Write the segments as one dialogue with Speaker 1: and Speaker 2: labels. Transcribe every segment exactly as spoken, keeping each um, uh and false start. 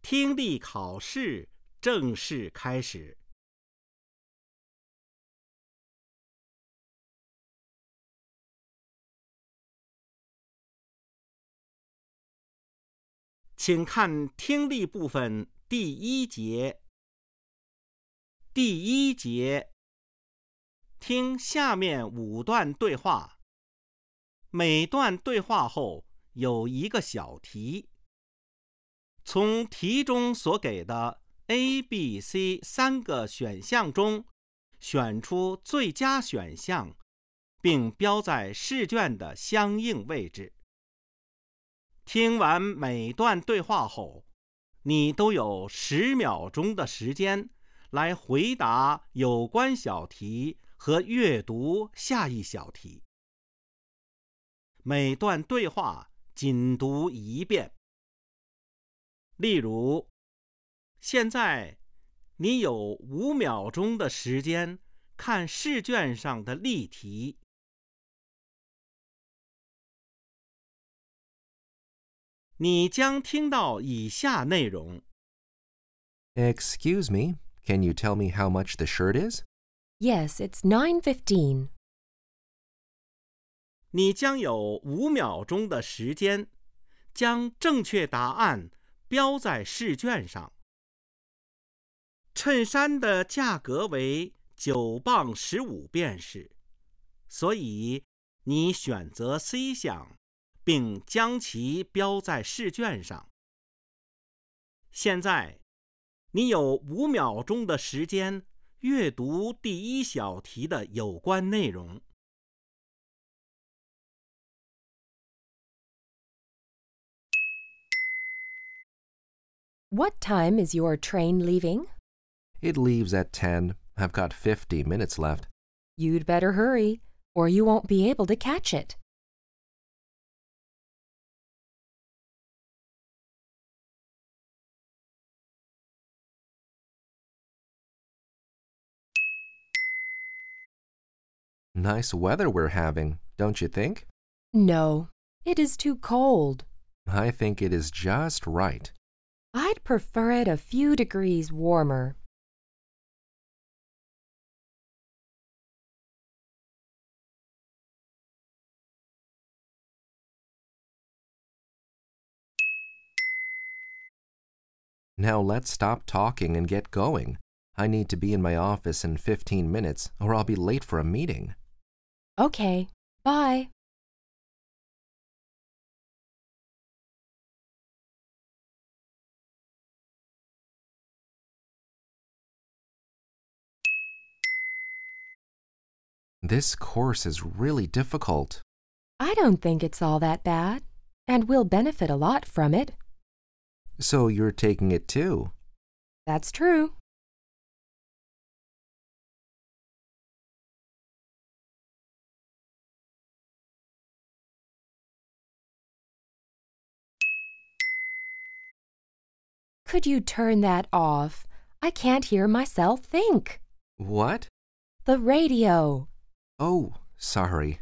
Speaker 1: 听力考试正式开始。请看听力部分第一节。第一节，听下面五段对话，每段对话后有一个小题。从题中所给的 A、B、C 三个选项中，选出最佳选项，并标在试卷的相应位置。听完每段对话后，你都有十秒钟的时间来回答有关小题和阅读下一小题。每段对话仅读一遍。例如，现在你有五秒钟的时间看试卷上的例题。你将听到以下内容。
Speaker 2: Excuse me, can you tell me how much the shirt is?
Speaker 3: Yes, it's nine fifteen.
Speaker 1: 你将有五秒钟的时间，将正确答案标在试卷上。衬衫的价格为九磅十五便士，所以你选择 C 项，并将其标在试卷上。现在，你有五秒钟的时间阅读第一小题的有关内容。
Speaker 3: What time is your train leaving?
Speaker 2: It leaves at ten. I've got fifty minutes left.
Speaker 3: You'd better hurry, or you won't be able to catch it.
Speaker 2: Nice weather we're having, don't you think?
Speaker 3: No, it is too cold.
Speaker 2: I think it is just right.
Speaker 3: I'd prefer it a few degrees warmer.
Speaker 2: Now let's stop talking and get going. I need to be in my office in fifteen minutes, or I'll be late for a meeting.
Speaker 3: Okay, bye.
Speaker 2: This course is really difficult.
Speaker 3: I don't think it's all that bad, and we'll benefit a lot from it.
Speaker 2: So you're taking it too?
Speaker 3: That's true. Could you turn that off? I can't hear myself think.
Speaker 2: What?
Speaker 3: The radio.
Speaker 2: Oh, sorry.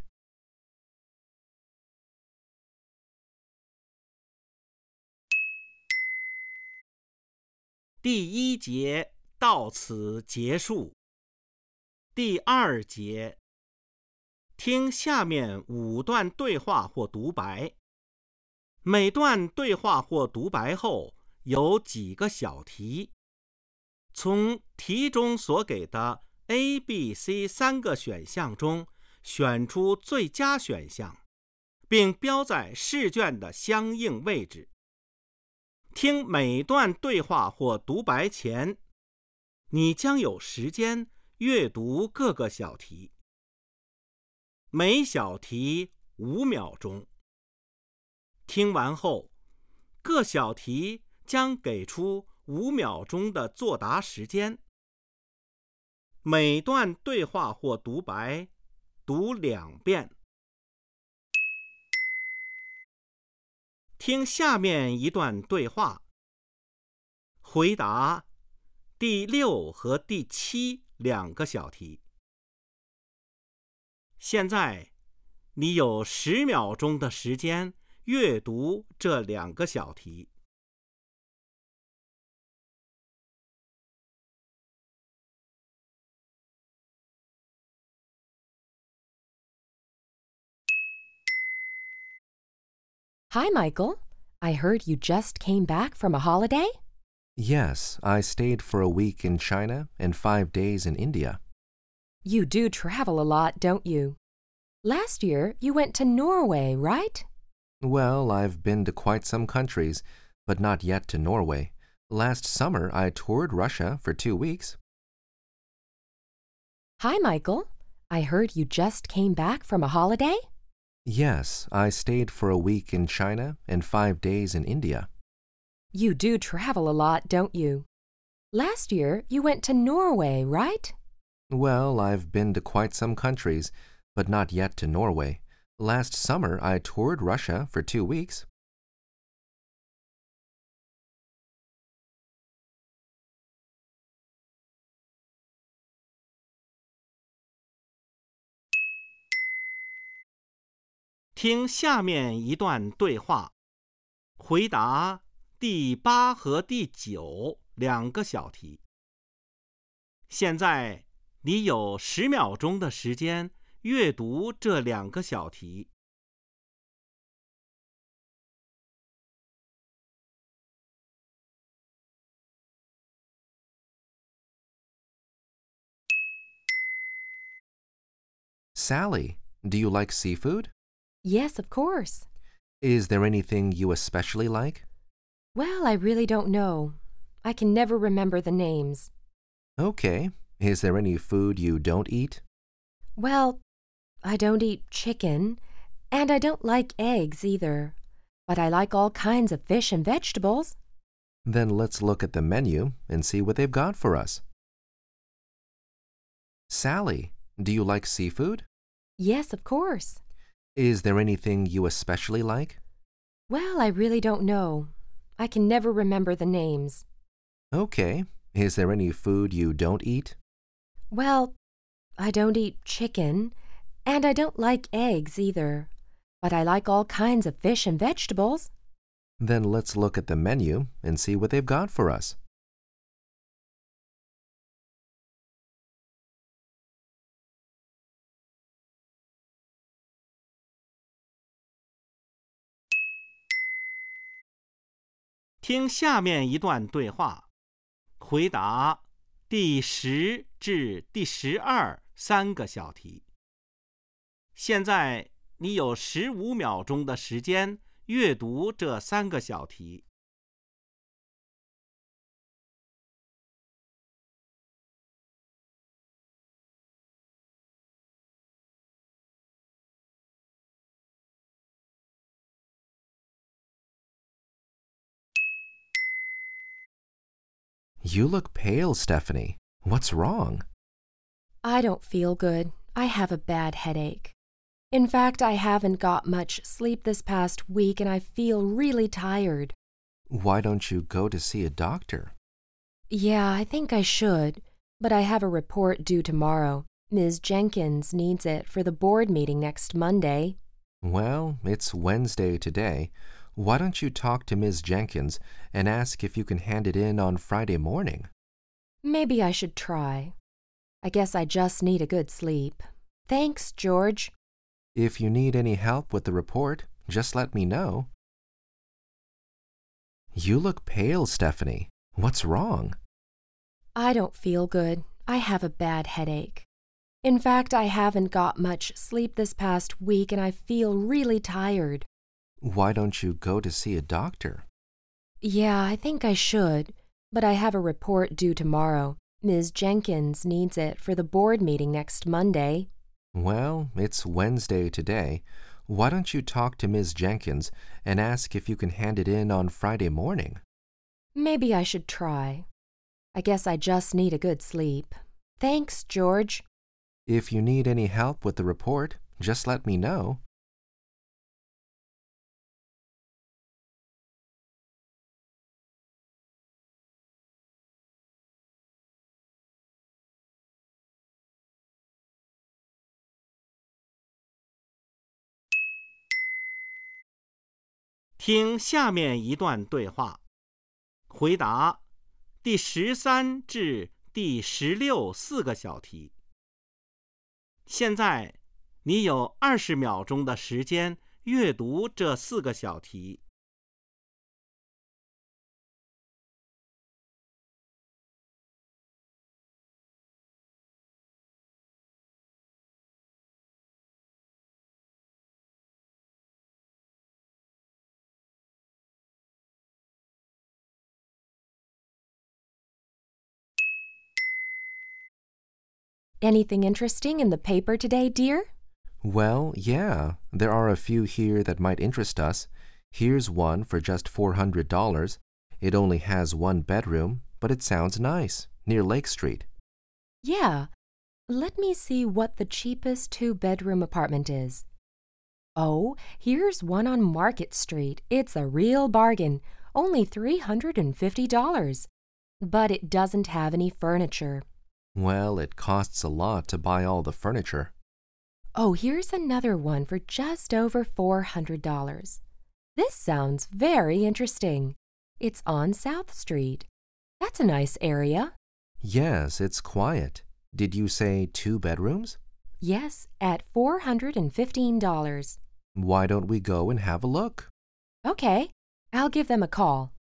Speaker 1: 第一节到此结束。第二节，听下面五段对话或独白。每段对话或独白后有几个小题。从题中所给的 A、B、C 三个选项中选出最佳选项，并标在试卷的相应位置。听每段对话或独白前，你将有时间阅读各个小题。每小题五秒钟。听完后，各小题将给出五秒钟的作答时间。每段对话或独白读两遍。听下面一段对话，回答第六和第七两个小题。现在，你有十秒钟的时间阅读这两个小题。
Speaker 3: Hi, Michael. I heard you just came back from a holiday?
Speaker 2: Yes, I stayed for a week in China and five days in India.
Speaker 3: You do travel a lot, don't you? Last year, you went to Norway, right?
Speaker 2: Well, I've been to quite some countries, but not yet to Norway. Last summer, I toured Russia for two weeks.
Speaker 3: Hi, Michael. I heard you just came back from a holiday?
Speaker 2: Yes, I stayed for a week in China and five days in India.
Speaker 3: You do travel a lot, don't you? Last year, you went to Norway, right?
Speaker 2: Well, I've been to quite some countries, but not yet to Norway. Last summer, I toured Russia for two weeks.
Speaker 1: 听下面一段对话，回答第八和第九两个小题。现在你有十秒钟的时间阅读这两个小题。
Speaker 2: Sally, do you like seafood?
Speaker 3: Yes, of course.
Speaker 2: Is there anything you especially like?
Speaker 3: Well, I really don't know. I can never remember the names.
Speaker 2: Okay. Is there any food you don't eat?
Speaker 3: Well, I don't eat chicken, and I don't like eggs either. But I like all kinds of fish and vegetables.
Speaker 2: Then let's look at the menu and see what they've got for us. Sally, do you like seafood?
Speaker 3: Yes, of course.
Speaker 2: Is there anything you especially like?
Speaker 3: Well, I really don't know. I can never remember the names.
Speaker 2: Okay. Is there any food you don't eat?
Speaker 3: Well, I don't eat chicken, and I don't like eggs either. But I like all kinds of fish and vegetables.
Speaker 2: Then let's look at the menu and see what they've got for us.
Speaker 1: 听下面一段对话，回答第十至第十二三个小题。现在你有十五秒钟的时间阅读这三个小题。
Speaker 2: You look pale, Stephanie. What's wrong?
Speaker 3: I don't feel good. I have a bad headache. In fact, I haven't got much sleep this past week and I feel really tired.
Speaker 2: Why don't you go to see a doctor?
Speaker 3: Yeah, I think I should, but I have a report due tomorrow. Miz Jenkins needs it for the board meeting next Monday.
Speaker 2: Well, it's Wednesday today. Why don't you talk to Miz Jenkins and ask if you can hand it in on Friday morning?
Speaker 3: Maybe I should try. I guess I just need a good sleep. Thanks, George.
Speaker 2: If you need any help with the report, just let me know. You look pale, Stephanie. What's wrong?
Speaker 3: I don't feel good. I have a bad headache. In fact, I haven't got much sleep this past week and I feel really tired.
Speaker 2: Why don't you go to see a doctor?
Speaker 3: Yeah, I think I should, but I have a report due tomorrow. Miz Jenkins needs it for the board meeting next Monday.
Speaker 2: Well, it's Wednesday today. Why don't you talk to Miz Jenkins and ask if you can hand it in on Friday morning?
Speaker 3: Maybe I should try. I guess I just need a good sleep. Thanks, George.
Speaker 2: If you need any help with the report, just let me know.
Speaker 1: 听下面一段对话，回答第十三至第十六四个小题。现在你有二十秒钟的时间阅读这四个小题。
Speaker 3: Anything interesting in the paper today, dear?
Speaker 2: Well, yeah, there are a few here that might interest us. Here's one for just four hundred dollars. It only has one bedroom, but it sounds nice, near Lake Street.
Speaker 3: Yeah. Let me see what the cheapest two-bedroom apartment is. Oh, here's one on Market Street. It's a real bargain, only three hundred fifty dollars. But it doesn't have any furniture.
Speaker 2: Well, it costs a lot to buy all the furniture.
Speaker 3: Oh, here's another one for just over four hundred dollars. This sounds very interesting. It's on South Street. That's a nice area.
Speaker 2: Yes, it's quiet. Did you say two bedrooms?
Speaker 3: Yes, at four hundred fifteen dollars.
Speaker 2: Why don't we go and have a look?
Speaker 3: Okay, I'll give them a call.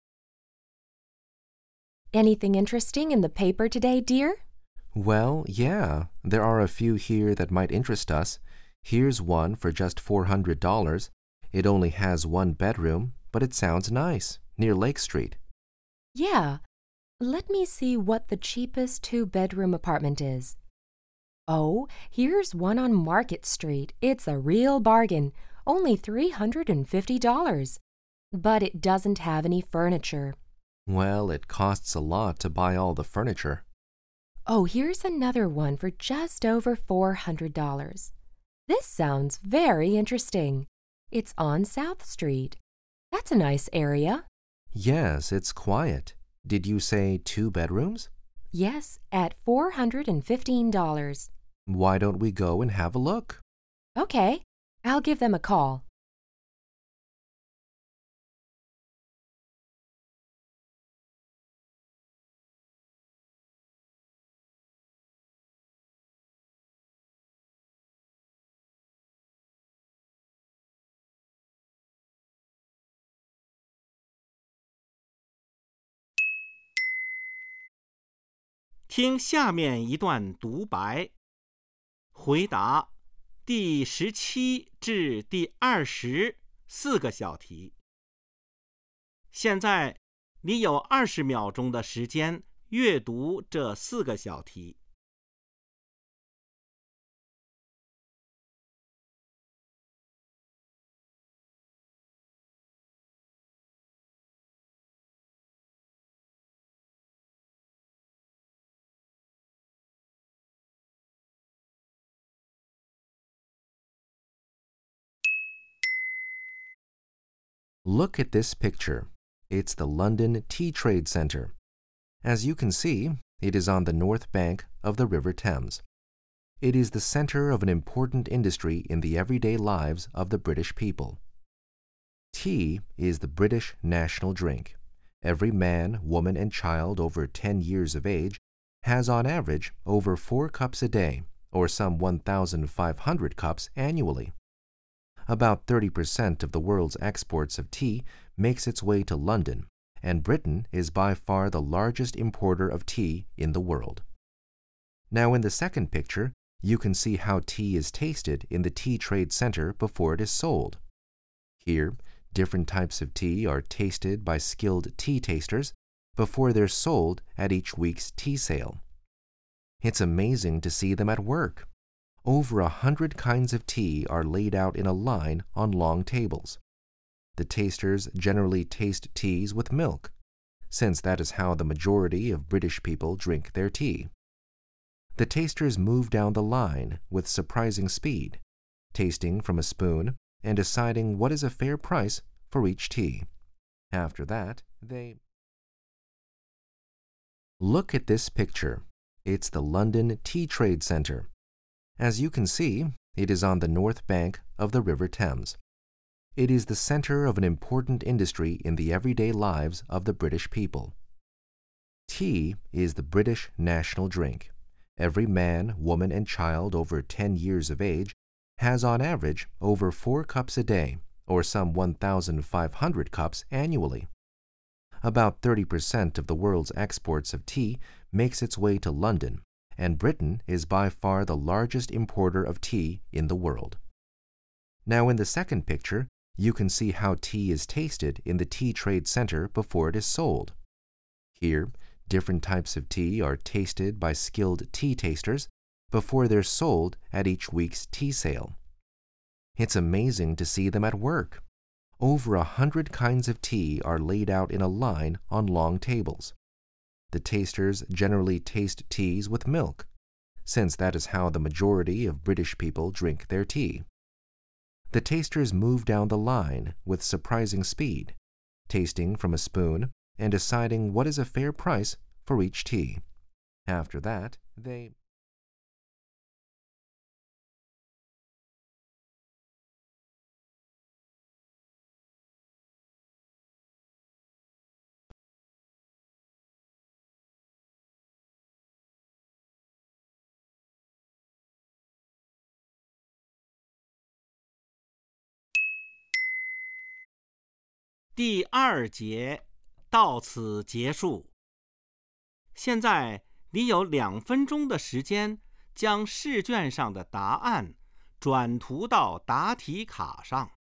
Speaker 3: Anything interesting in the paper today, dear?
Speaker 2: Well, yeah, there are a few here that might interest us. Here's one for just four hundred dollars. It only has one bedroom, but it sounds nice, near Lake Street.
Speaker 3: Yeah. Let me see what the cheapest two-bedroom apartment is. Oh, here's one on Market Street. It's a real bargain, only three hundred fifty dollars. But it doesn't have any furniture.
Speaker 2: Well, it costs a lot to buy all the furniture.
Speaker 3: Oh, here's another one for just over four hundred dollars. This sounds very interesting. It's on South Street. That's a nice area.
Speaker 2: Yes, it's quiet. Did you say two bedrooms?
Speaker 3: Yes, at four hundred fifteen dollars.
Speaker 2: Why don't we go and have a look?
Speaker 3: Okay, I'll give them a call.
Speaker 1: 听下面一段独白，回答第十七至第二十四个小题。现在你有二十秒钟的时间阅读这四个小题。
Speaker 2: Look at this picture. It's the London Tea Trade Centre. As you can see, it is on the north bank of the River Thames. It is the centre of an important industry in the everyday lives of the British people. Tea is the British national drink. Every man, woman, and child over ten years of age has on average over four cups a day, or some one thousand five hundred cups annually. About thirty percent of the world's exports of tea makes its way to London, and Britain is by far the largest importer of tea in the world. Now in the second picture, you can see how tea is tasted in the Tea Trade Centre before it is sold. Here, different types of tea are tasted by skilled tea tasters before they're sold at each week's tea sale. It's amazing to see them at work. Over a hundred kinds of tea are laid out in a line on long tables. The tasters generally taste teas with milk, since that is how the majority of British people drink their tea. The tasters move down the line with surprising speed, tasting from a spoon and deciding what is a fair price for each tea. After that, they... Look at this picture. It's the London Tea Trade Centre. As you can see, it is on the north bank of the River Thames. It is the centre of an important industry in the everyday lives of the British people. Tea is the British national drink. Every man, woman, and child over ten years of age has on average over four cups a day, or some one thousand five hundred cups annually. About thirty percent of the world's exports of tea makes its way to London, and Britain is by far the largest importer of tea in the world. Now in the second picture, you can see how tea is tasted in the Tea Trade Center before it is sold. Here, different types of tea are tasted by skilled tea tasters before they're sold at each week's tea sale. It's amazing to see them at work. Over a hundred kinds of tea are laid out in a line on long tables. The tasters generally taste teas with milk, since that is how the majority of British people drink their tea. The tasters move down the line with surprising speed, tasting from a spoon and deciding what is a fair price for each tea. After that, they...
Speaker 1: 《第二节到此结束。现在你有两分钟的时间将试卷上的答案转涂到答题卡上。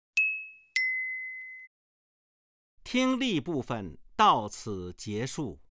Speaker 1: 听力部分到此结束。